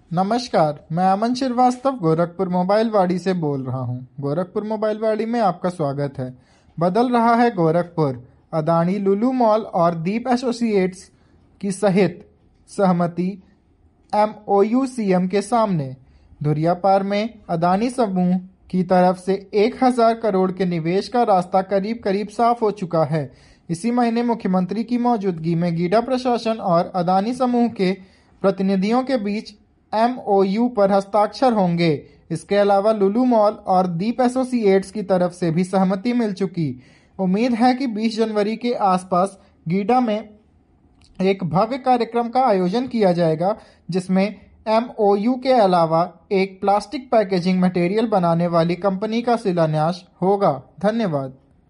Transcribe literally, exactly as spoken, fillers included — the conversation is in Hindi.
नमस्कार, मैं अमन श्रीवास्तव गोरखपुर मोबाइल वाड़ी से बोल रहा हूँ। गोरखपुर मोबाइल वाड़ी में आपका स्वागत है। बदल रहा है गोरखपुर। अदानी लुलु मॉल और दीप एसोसिएट्स की सहित सहमति एमओयू सीएम के सामने। धुरियापार में अदानी समूह की तरफ से एक हजार करोड़ के निवेश का रास्ता करीब करीब साफ हो चुका है। इसी महीने मुख्यमंत्री की मौजूदगी में गीडा प्रशासन और अदानी समूह के प्रतिनिधियों के बीच एमओयू पर हस्ताक्षर होंगे। इसके अलावा लुलु मॉल और दीप एसोसिएट्स की तरफ से भी सहमति मिल चुकी। उम्मीद है कि बीस जनवरी के आसपास गीडा में एक भव्य कार्यक्रम का आयोजन किया जाएगा, जिसमें एमओयू के अलावा एक प्लास्टिक पैकेजिंग मटेरियल बनाने वाली कंपनी का शिलान्यास होगा। धन्यवाद।